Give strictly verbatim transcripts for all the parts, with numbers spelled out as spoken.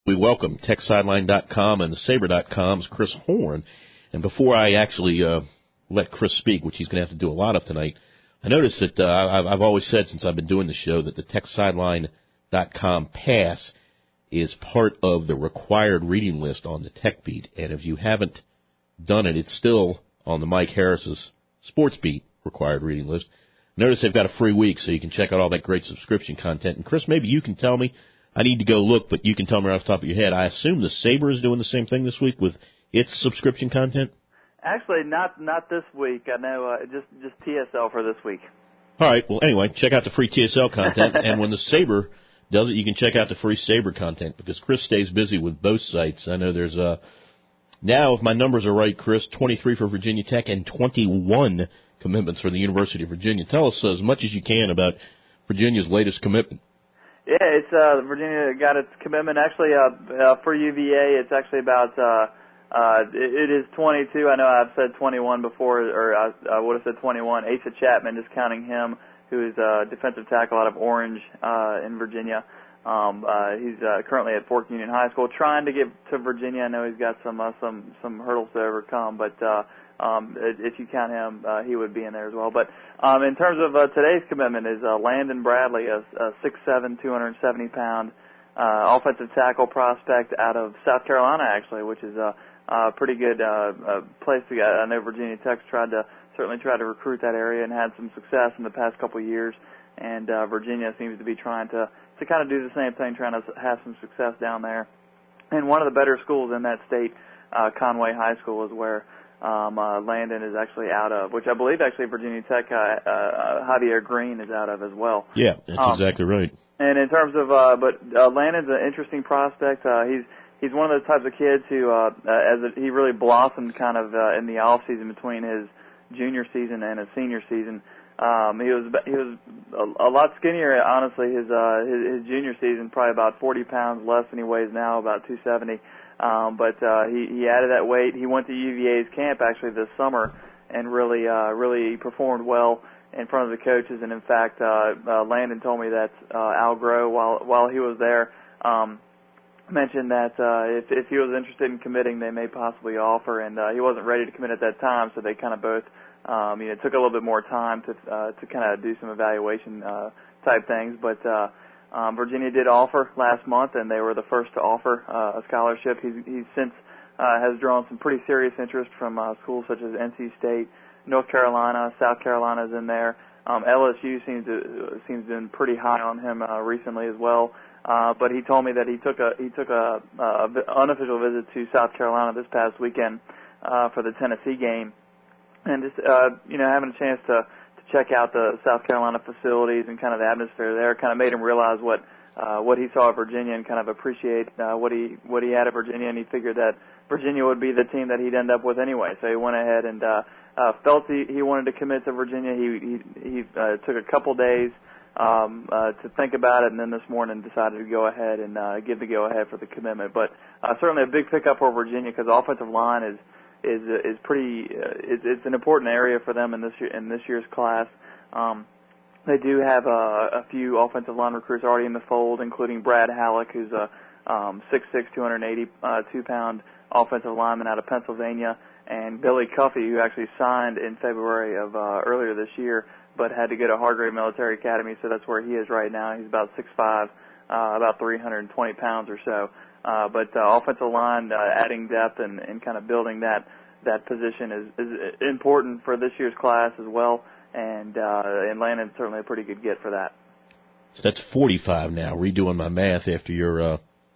We welcome Tech Sideline dot com and Sabre dot com's Chris Horn. And before I actually uh, let Chris speak, which he's going to have to do a lot of tonight, I noticed that uh, I've, I've always said since I've been doing the show that the Tech Sideline dot com pass is part of the required reading list on the Tech Beat. And if you haven't done it, it's still on the Mike Harris's Sports Beat required reading list. Notice they've got a free week, so you can check out all that great subscription content. And, Chris, maybe you can tell me. I need to go look, but you can tell me right off the top of your head. I assume the Sabre is doing the same thing this week with its subscription content? Actually, not not this week. I know uh, just just T S L for this week. All right. Well, anyway, check out the free T S L content. And when the Sabre does it, you can check out the free Sabre content because Chris stays busy with both sites. I know there's uh, now, if my numbers are right, Chris, twenty-three for Virginia Tech and twenty-one commitments for the University of Virginia. Tell us as much as you can about Virginia's latest commitment. Yeah, it's uh, Virginia got its commitment. Actually, uh, uh, for U V A, it's actually about uh, uh, it, it is twenty-two. I know I've said twenty-one before, or I, I would have said twenty-one. Asa Chapman, just counting him, who is a defensive tackle out of Orange uh, in Virginia. Um, uh, he's uh, currently at Fork Union High School, trying to get to Virginia. I know he's got some uh, some some hurdles to overcome, but uh, um, if you count him, uh, he would be in there as well. But um, in terms of uh, today's commitment is uh, Landon Bradley, a, a six seven, two hundred seventy pound uh, offensive tackle prospect out of South Carolina, actually, which is a, a pretty good uh, uh, place to get. I know Virginia Tech's tried to certainly tried to recruit that area and had some success in the past couple of years, and uh, Virginia seems to be trying to to kind of do the same thing, trying to have some success down there. And one of the better schools in that state, uh, Conway High School, is where um, uh, Landon is actually out of, which I believe actually Virginia Tech, uh, uh, Javier Green is out of as well. Yeah, that's um, exactly right. And in terms of, uh, but uh, Landon's an interesting prospect. Uh, he's he's one of those types of kids who, uh, uh, as a, he really blossomed kind of uh, in the off season between his junior season and his senior season. Um, he was he was a, a lot skinnier, honestly. His, uh, his his junior season, probably about forty pounds less than he weighs now, about two seventy. Um, but uh, he he added that weight. He went to U V A's camp actually this summer and really uh, really performed well in front of the coaches. And in fact, uh, uh, Landon told me that uh, Al Groh, while while he was there, um, mentioned that uh, if if he was interested in committing, they may possibly offer. And uh, he wasn't ready to commit at that time, so they kind of both. Um, you know, it took a little bit more time to uh, to kind of do some evaluation uh, type things, but uh, um, Virginia did offer last month, and they were the first to offer uh, a scholarship. He's, he's since uh, has drawn some pretty serious interest from uh, schools such as N C State, North Carolina, South Carolina's in there. Um, L S U seems to seems been pretty high on him uh, recently as well. Uh, but he told me that he took a he took a, a unofficial visit to South Carolina this past weekend uh, for the Tennessee game. And just, uh, you know, having a chance to, to check out the South Carolina facilities and kind of the atmosphere there kind of made him realize what, uh, what he saw at Virginia and kind of appreciate, uh, what he, what he had at Virginia. And he figured that Virginia would be the team that he'd end up with anyway. So he went ahead and, uh, uh, felt he, he wanted to commit to Virginia. He, he, he, uh, took a couple days, um, uh, to think about it. And then this morning decided to go ahead and, uh, give the go ahead for the commitment. But, uh, certainly a big pickup for Virginia because the offensive line is, is is pretty uh, it's, it's an important area for them in this year, in this year's class. Um, they do have a, a few offensive line recruits already in the fold, including Brad Halleck, who's a um, six six, two hundred eighty-two pound offensive lineman out of Pennsylvania, and Billy Cuffey, who actually signed in February of uh, earlier this year, but had to go to Hargrave Military Academy, so that's where he is right now. He's about six five, uh, about three hundred twenty pounds or so. Uh, but uh, offensive line, uh, adding depth and, and kind of building that that position is, is important for this year's class as well. And uh, and Landon's certainly a pretty good get for that. So that's forty-five now. Redoing my math after your uh,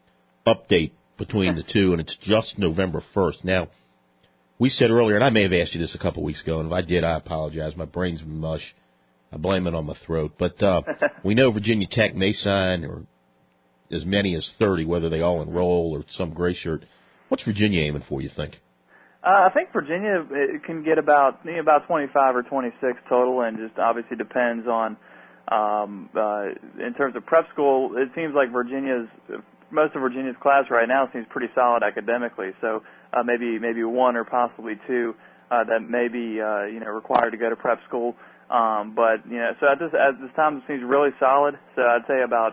update between the two, and it's just November first. Now, we said earlier, and I may have asked you this a couple weeks ago, and if I did, I apologize. My brain's mush. I blame it on my throat. But uh, we know Virginia Tech may sign or as many as thirty, whether they all enroll or some gray shirt. What's Virginia aiming for, you think? Uh, I think Virginia can get about you know, about twenty-five or twenty-six total, and just obviously depends on, um, uh, in terms of prep school, it seems like Virginia's, most of Virginia's class right now seems pretty solid academically, so uh, maybe maybe one or possibly two uh, that may be, uh, you know, required to go to prep school. Um, but, you know, so at this, at this time it seems really solid, so I'd say about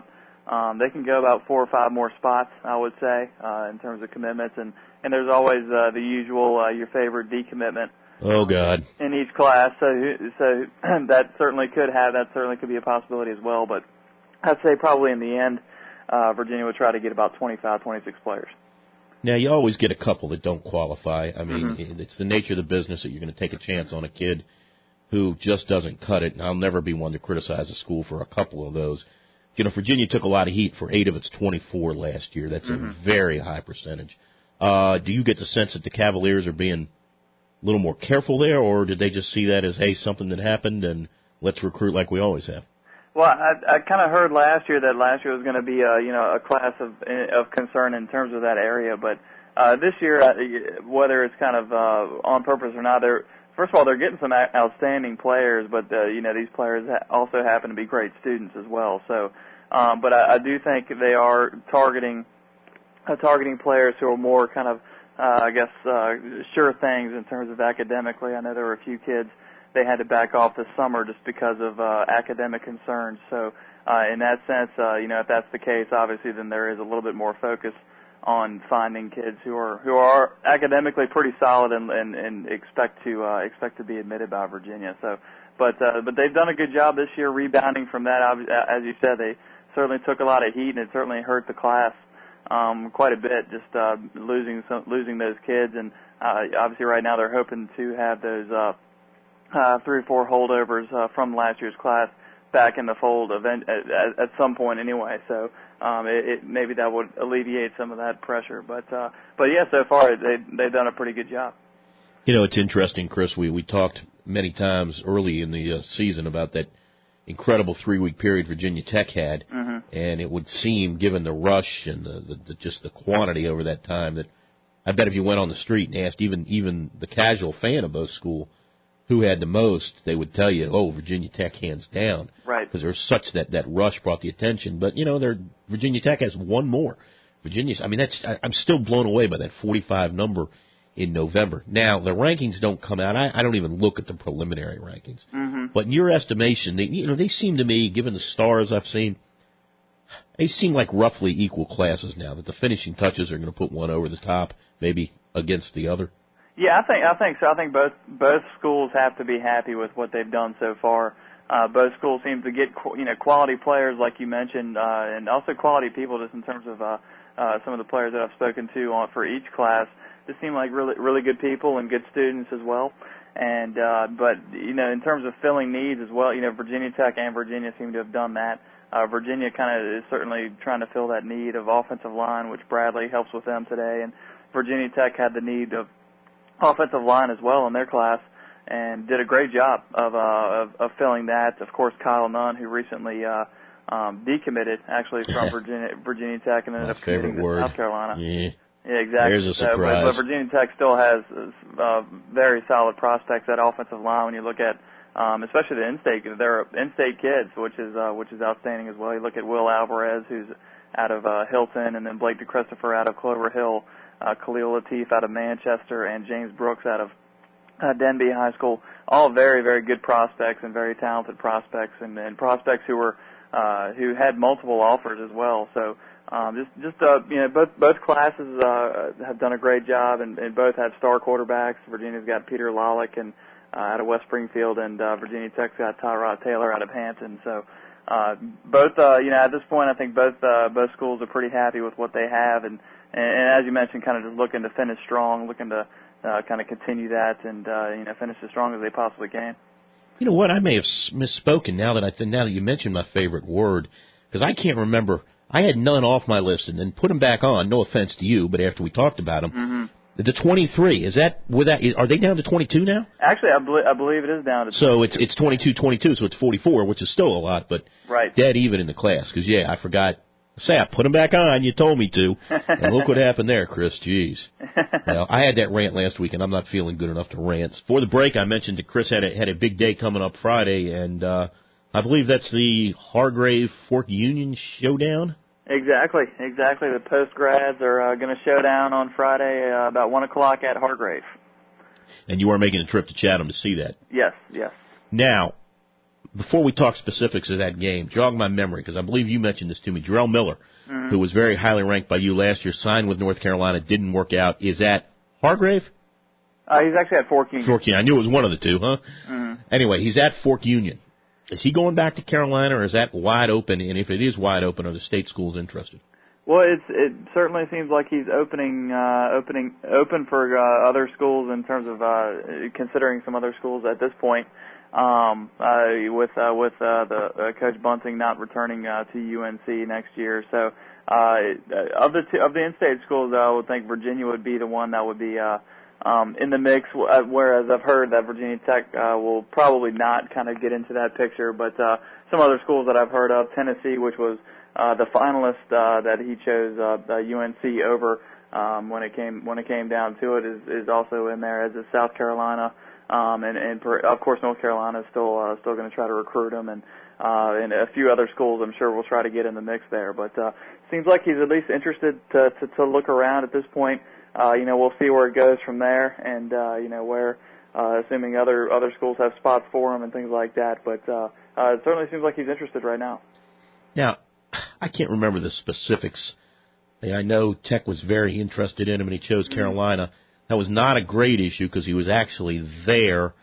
um, they can go about four or five more spots, I would say, uh, in terms of commitments. And, and there's always uh, the usual, uh, your favorite decommitment. Oh, God. In each class. So, so that certainly could have, that certainly could be a possibility as well. But I'd say probably in the end, uh, Virginia would try to get about twenty-five, twenty-six players. Now, you always get a couple that don't qualify. I mean, Mm-hmm. it's the nature of the business that you're going to take a chance on a kid who just doesn't cut it, and I'll never be one to criticize a school for a couple of those. You know, Virginia took a lot of heat for eight of its twenty-four last year. That's mm-hmm. a very high percentage. Uh, do you get the sense that the Cavaliers are being a little more careful there, or did they just see that as, hey, something that happened, and let's recruit like we always have? Well, I, I kind of heard last year that last year was going to be a, you know, a class of of concern in terms of that area, but uh, this year, uh, whether it's kind of uh, on purpose or not, they're first of all they're getting some outstanding players, but uh, you know these players ha- also happen to be great students as well. So, um, but I, I do think they are targeting uh, targeting players who are more kind of uh, I guess uh, sure things in terms of academically. I know there were a few kids they had to back off this summer just because of uh, academic concerns. So uh, in that sense, uh, you know, if that's the case, obviously then there is a little bit more focus on finding kids who are who are academically pretty solid and and, and expect to uh, expect to be admitted by Virginia. So, but uh, but they've done a good job this year rebounding from that. As you said, they certainly took a lot of heat, and it certainly hurt the class um, quite a bit. Just uh, losing some, losing those kids, and uh, obviously right now they're hoping to have those. Uh, Uh, three or four holdovers uh, from last year's class back in the fold event at, at, at some point anyway. So um, it, it, maybe that would alleviate some of that pressure. But uh, but yeah, so far they they've done a pretty good job. You know, it's interesting, Chris. We we talked many times early in the uh, season about that incredible three-week period Virginia Tech had, mm-hmm. and it would seem, given the rush and the, the, the just the quantity over that time, that I bet if you went on the street and asked even even the casual fan of both schools who had the most, they would tell you, oh, Virginia Tech hands down. Right. Because there's such that, that rush brought the attention. But, you know, they're, Virginia Tech has one more. Virginia's, I mean, that's, I, I'm still blown away by that forty-five number in November. Now, the rankings don't come out. I, I don't even look at the preliminary rankings. Mm-hmm. But in your estimation, they, you know, they seem to me, given the stars I've seen, they seem like roughly equal classes now, that the finishing touches are going to put one over the top, maybe against the other. Yeah, I think I think so. I think both both schools have to be happy with what they've done so far. Uh, both schools seem to get you know quality players, like you mentioned, uh, and also quality people. Just in terms of uh, uh, some of the players that I've spoken to on for each class, just seem like really really good people and good students as well. And uh, but you know, in terms of filling needs as well, you know, Virginia Tech and Virginia seem to have done that. Uh, Virginia kind of is certainly trying to fill that need of offensive line, which Bradley helps with them today, and Virginia Tech had the need of offensive line as well in their class, and did a great job of uh, of, of filling that. Of course, Kyle Nunn, who recently uh, um, decommitted actually from Virginia Virginia Tech and ended My up committing to word. South Carolina. Yeah, yeah exactly. There's a surprise. So, but, but Virginia Tech still has uh, very solid prospects at offensive line. When you look at, um, especially the in-state, they're in-state kids, which is uh, which is outstanding as well. You look at Will Alvarez, who's out of uh, Hilton, and then Blake DeChristopher out of Clover Hill. Uh, Khalil Latif out of Manchester, and James Brooks out of uh, Denby High School. All very, very good prospects and very talented prospects, and, and prospects who were uh, who had multiple offers as well. So um, just, just uh, you know, both both classes uh, have done a great job, and, and both have star quarterbacks. Virginia's got Peter Lollick and uh, out of West Springfield, and uh, Virginia Tech's got Tyrod Taylor out of Hampton. So. Uh, both, uh, you know, at this point, I think both uh, both schools are pretty happy with what they have, and, and, and as you mentioned, kind of just looking to finish strong, looking to uh, kind of continue that, and uh, you know, finish as strong as they possibly can. You know what? I may have misspoken now that I th- now that you mentioned my favorite word, because I can't remember. I had none off my list and then put them back on. No offense to you, but after we talked about them. Mm-hmm. The twenty-three, is that, with that, are they down to twenty-two now? Actually, I, bel- I believe it is down to twenty-two. So it's it's twenty-two twenty-two, so it's forty-four, which is still a lot, but right. dead even in the class. Because, yeah, I forgot. Say, I put them back on, you told me to. And look what happened there, Chris. Jeez. Well, I had that rant last week, and I'm not feeling good enough to rant. For the break, I mentioned that Chris had a, had a big day coming up Friday, and uh, I believe that's the Hargrave-Fork Union Showdown. Exactly, exactly. The post-grads are uh, going to show down on Friday uh, about one o'clock at Hargrave. And you are making a trip to Chatham to see that? Yes, yes. Now, before we talk specifics of that game, jog my memory, because I believe you mentioned this to me. Jarrell Miller, mm-hmm. who was very highly ranked by you last year, signed with North Carolina, didn't work out. Is that Hargrave? Uh, he's actually at Fork Union. Fork Union. I knew it was one of the two, huh? Mm-hmm. Anyway, he's at Fork Union. Is he going back to Carolina, or is that wide open? And if it is wide open, are the state schools interested? Well, it's, it certainly seems like he's opening, uh, opening, open for uh, other schools in terms of uh, considering some other schools at this point. Um, uh, with uh, with uh, the uh, Coach Bunting not returning uh, to U N C next year, so uh, of the two, of the in-state schools, I would think Virginia would be the one that would be uh, um, in the mix. Whereas I've heard that Virginia Tech uh, will probably not kind of get into that picture, but uh, some other schools that I've heard of, Tennessee, which was uh, the finalist uh, that he chose uh, U N C over um, when it came when it came down to it, is, is also in there, as is South Carolina. Um, and, and per, of course, North Carolina is still uh, still going to try to recruit him, and uh, and a few other schools I'm sure will try to get in the mix there. But uh, seems like he's at least interested to, to, to look around at this point. Uh, you know, we'll see where it goes from there, and uh, you know where, uh, assuming other other schools have spots for him and things like that. But uh, uh, it certainly seems like he's interested right now. Now, I can't remember the specifics. I know Tech was very interested in him, and he chose Carolina. Mm-hmm. That was not a great issue because he was actually there,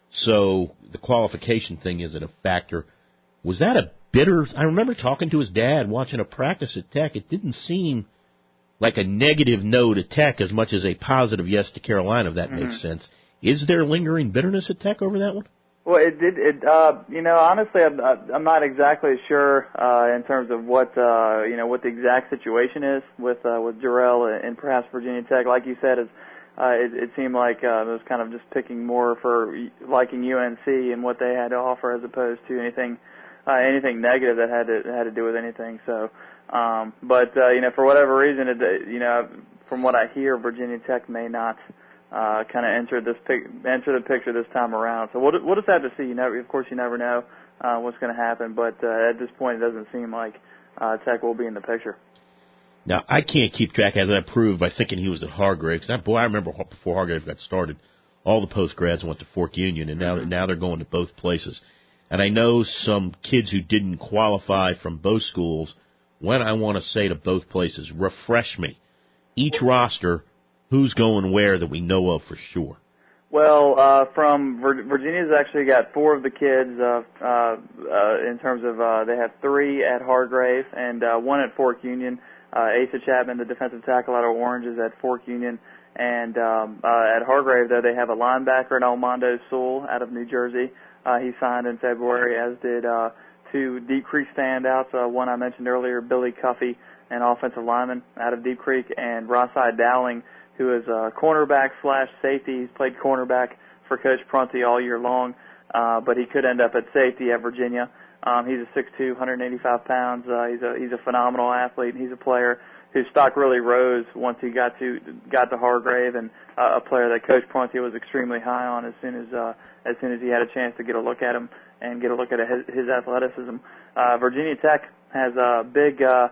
so the qualification thing isn't a factor. Was that a bitter? I remember talking to his dad, watching a practice at Tech. It didn't seem like a negative no to Tech as much as a positive yes to Carolina, if that mm-hmm. makes sense. Is there lingering bitterness at Tech over that one? Well, it did. It, uh, you know, honestly, I'm, I'm not exactly sure uh, in terms of what uh, you know what the exact situation is with uh, with Jarrell and perhaps Virginia Tech. Like you said, is Uh, it, it seemed like uh, it was kind of just picking more for liking U N C and what they had to offer, as opposed to anything uh, anything negative that had to had to do with anything. So, um, but uh, you know, for whatever reason, it, you know, from what I hear, Virginia Tech may not uh, kind of enter this pic- enter the picture this time around. So we'll we'll just have to see. You know, of course, you never know uh, what's going to happen, but uh, at this point, it doesn't seem like uh, Tech will be in the picture. Now, I can't keep track, as I proved, by thinking he was at Hargrave. Because that boy, I remember before Hargrave got started, all the post-grads went to Fork Union, and now, mm-hmm. now they're going to both places. And I know some kids who didn't qualify from both schools went, I want to say, to both places. Refresh me. Each roster, who's going where that we know of for sure? Well, uh, from Vir- Virginia's actually got four of the kids uh, uh, uh, in terms of uh, they have three at Hargrave and uh, one at Fork Union. Uh, Asa Chapman, the defensive tackle out of Orange, is at Fork Union. And um, uh, at Hargrave, though, they have a linebacker in Almondo Sewell out of New Jersey. Uh, he signed in February, as did uh, two Deep Creek standouts. Uh, one I mentioned earlier, Billy Cuffey, an offensive lineman out of Deep Creek, and Rossai Dowling, who is a cornerback slash safety. He's played cornerback for Coach Prunty all year long, uh, but he could end up at safety at Virginia. Um, he's a six two, one hundred eighty-five pounds. Uh, he's a he's a phenomenal athlete. He's a player whose stock really rose once he got to got to Hargrave, and uh, a player that Coach Prunty was extremely high on as soon as uh, as soon as he had a chance to get a look at him and get a look at his, his athleticism. Uh, Virginia Tech has a big uh,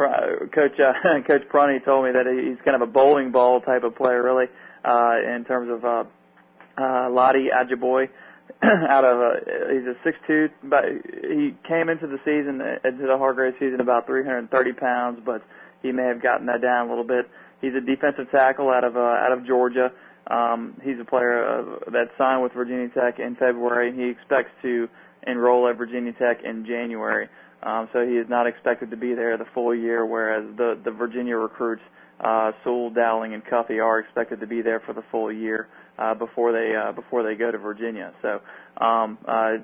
Coach uh, Coach Prunty told me that he's kind of a bowling ball type of player, really, uh, in terms of uh, uh, Lottie Ajiboye. Out of a, he's a six two, but he came into the season, into the Hargrave season, about three hundred thirty pounds, but he may have gotten that down a little bit. He's a defensive tackle out of uh, out of Georgia. Um, he's a player uh, that signed with Virginia Tech in February. He expects to enroll at Virginia Tech in January, um, so he is not expected to be there the full year. Whereas the the Virginia recruits, uh, Sewell, Dowling, and Cuffey, are expected to be there for the full year. Uh, before they uh, before they go to Virginia, so um, uh,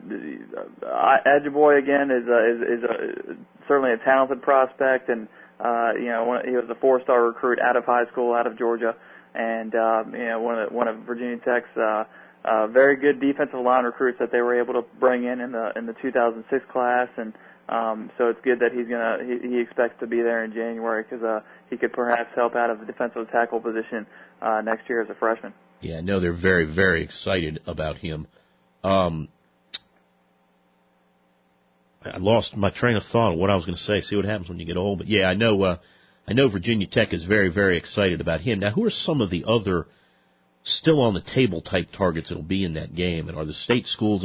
Ajiboye again is a, is, is a, certainly a talented prospect, and uh, you know one, he was a four-star recruit out of high school, out of Georgia, and uh, you know one of one of Virginia Tech's uh, uh, very good defensive line recruits that they were able to bring in in the in the two thousand six class, and um, so it's good that he's gonna he, he expects to be there in January because uh, he could perhaps help out of the defensive tackle position uh, next year as a freshman. Yeah, I know they're very, very excited about him. Um, I lost my train of thought of what I was going to say. See what happens when you get old. But yeah, I know. Uh, I know Virginia Tech is very, very excited about him. Now, who are some of the other still on the table type targets that'll be in that game? And are the state schools? And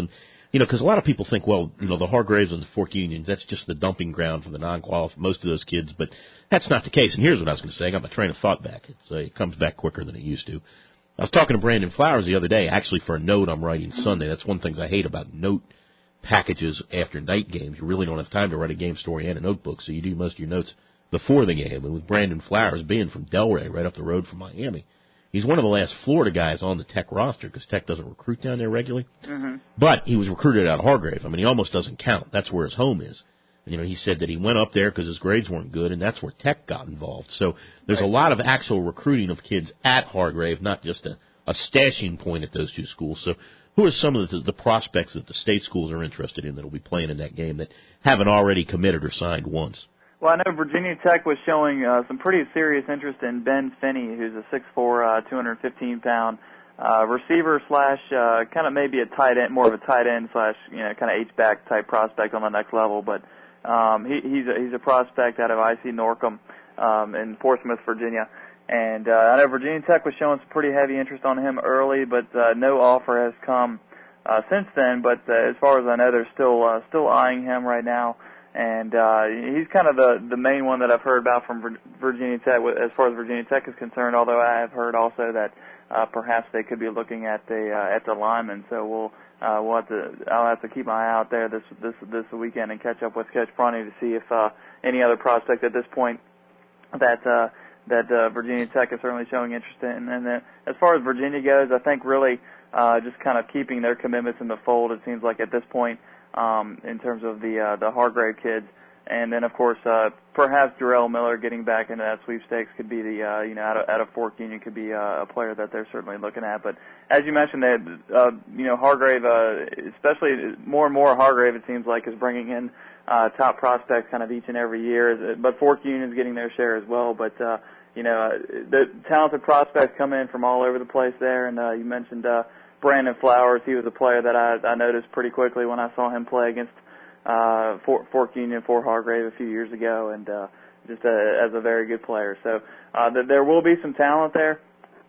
You know, because a lot of people think, well, you know, the Hargraves and the Fork Unions, that's just the dumping ground for the non-qualified, most of those kids, but that's not the case. And here's what I was going to say. I got my train of thought back. It's, uh, it comes back quicker than it used to. I was talking to Brandon Flowers the other day, actually for a note I'm writing Sunday. That's one of the things I hate about note packages after night games. You really don't have time to write a game story and a notebook, so you do most of your notes before the game. And with Brandon Flowers being from Delray, right up the road from Miami, he's one of the last Florida guys on the Tech roster because Tech doesn't recruit down there regularly. Mm-hmm. But he was recruited out of Hargrave. I mean, he almost doesn't count. That's where his home is. And, you know, he said that he went up there because his grades weren't good, and that's where Tech got involved. So there's right. a lot of actual recruiting of kids at Hargrave, not just a, a stashing point at those two schools. So who are some of the, the prospects that the state schools are interested in that will be playing in that game that haven't already committed or signed once? Well, I know Virginia Tech was showing uh, some pretty serious interest in Ben Finney, who's a six foot four, uh, two hundred fifteen pound uh, receiver slash uh, kind of maybe a tight end, more of a tight end slash you know kind of H-back type prospect on the next level. But um, he, he's a, he's a prospect out of I C Norcom um, in Portsmouth, Virginia. And uh, I know Virginia Tech was showing some pretty heavy interest on him early, but uh, no offer has come uh, since then. But uh, as far as I know, they're still uh, still eyeing him right now. And uh, he's kind of the, the main one that I've heard about from Virginia Tech as far as Virginia Tech is concerned, although I have heard also that uh, perhaps they could be looking at the uh, at the lineman. So we'll uh, we'll have to I'll have to keep my eye out there this this this weekend and catch up with Coach Prunty to see if uh, any other prospect at this point that uh, that uh, Virginia Tech is certainly showing interest in. And then as far as Virginia goes, I think really uh, just kind of keeping their commitments in the fold. It seems like at this point. Um, in terms of the uh, the Hargrave kids, and then of course uh, perhaps Jarrell Miller getting back into that sweepstakes could be the uh, you know out of, out of Fork Union could be uh, a player that they're certainly looking at. But as you mentioned, that uh, you know Hargrave, uh, especially more and more Hargrave, it seems like is bringing in uh, top prospects kind of each and every year. But Fork Union is getting their share as well. But uh, you know uh, the talented prospects come in from all over the place there, and uh, you mentioned. Uh, Brandon Flowers, he was a player that I, I noticed pretty quickly when I saw him play against uh, Fork, Fork Union for Hargrave a few years ago, and uh, just a, as a very good player. So uh, th- there will be some talent there,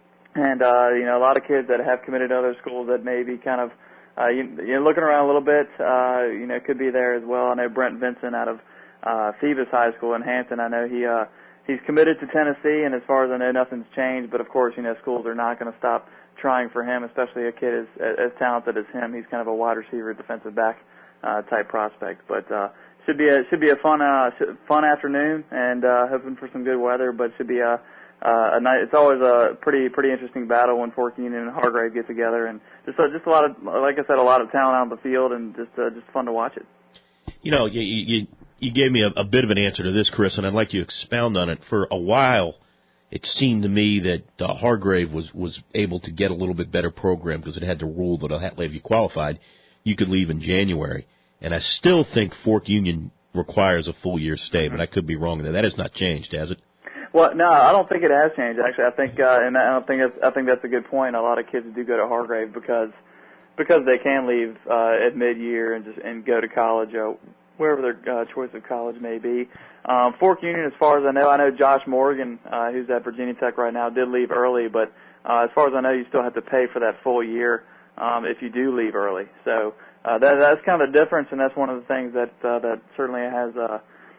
and uh, you know a lot of kids that have committed to other schools that may be kind of uh, you, you're looking around a little bit, uh, you know, could be there as well. I know Brent Vincent out of uh, Phoebus High School in Hampton. I know he uh, he's committed to Tennessee, and as far as I know, nothing's changed. But of course, you know, schools are not going to stop trying for him, especially a kid as, as talented as him. He's kind of a wide receiver, defensive back uh, type prospect. But uh, should be a should be a fun uh, fun afternoon, and uh, hoping for some good weather. But should be a uh, a night. It's always a pretty pretty interesting battle when Fork Union and Hargrave get together, and just uh, just a lot of, like I said, a lot of talent out on the field, and just uh, just fun to watch it. You know, you you, you gave me a, a bit of an answer to this, Chris, and I'd like you to expound on it. For a while, it seemed to me that uh, Hargrave was, was able to get a little bit better program because it had the rule that if you qualified, you could leave in January. And I still think Fork Union requires a full year stay, mm-hmm. but I could be wrong there. That has not changed, has it? Well, no, I don't think it has changed. Actually, I think, uh, and I don't think that's, I think that's a good point. A lot of kids do go to Hargrave because because they can leave uh, at mid-year and just and go to college, uh, wherever their uh, choice of college may be. Um, Fork Union, as far as I know, I know Josh Morgan, uh, who's at Virginia Tech right now, did leave early, but uh, as far as I know, you still have to pay for that full year um, if you do leave early. So uh, that, that's kind of the difference, and that's one of the things that uh, that certainly has uh,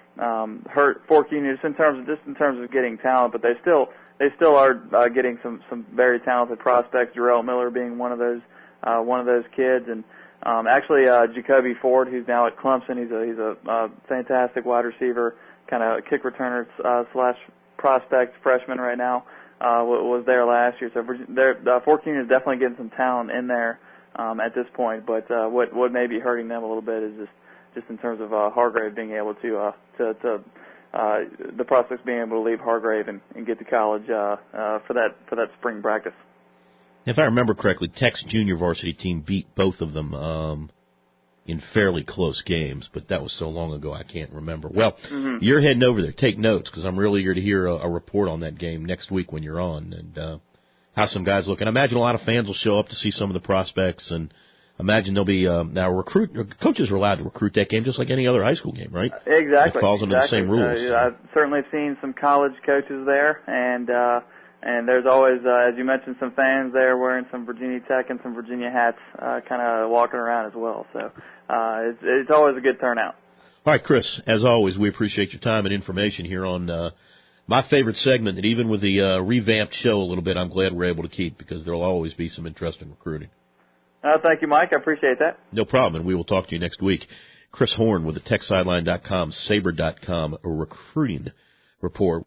um, hurt Fork Union just in terms of just in terms of getting talent. But they still they still are uh, getting some some very talented prospects. Jarrell Miller being one of those uh, one of those kids, and um, actually uh, Jacoby Ford, who's now at Clemson. He's a he's a uh, fantastic wide receiver, kind of kick returner uh, slash prospect freshman right now. Uh, was there last year, so uh, Fork Union is definitely getting some talent in there um, at this point. But uh, what what may be hurting them a little bit is just just in terms of uh, Hargrave being able to uh, to, to uh, the prospects being able to leave Hargrave and, and get to college uh, uh, for that for that spring practice. If I remember correctly, Tech's junior varsity team beat both of them um, in fairly close games, but that was so long ago I can't remember. Well, mm-hmm. You're heading over there. Take notes because I'm really eager to hear a, a report on that game next week when you're on and uh, how some guys look. And I imagine a lot of fans will show up to see some of the prospects, and imagine there'll be um, now recruit coaches are allowed to recruit that game just like any other high school game, right? Exactly. It falls under exactly. the same rules. Uh, I've certainly seen some college coaches there, and uh, And there's always, uh, as you mentioned, some fans there wearing some Virginia Tech and some Virginia hats, uh, kind of walking around as well. So uh, it's, it's always a good turnout. All right, Chris, as always, we appreciate your time and information here on uh, my favorite segment that even with the uh, revamped show a little bit, I'm glad we're able to keep because there will always be some interesting recruiting. Uh, thank you, Mike. I appreciate that. No problem, and we will talk to you next week. Chris Horn with the Tech Sideline dot com, Sabre dot com, a recruiting report.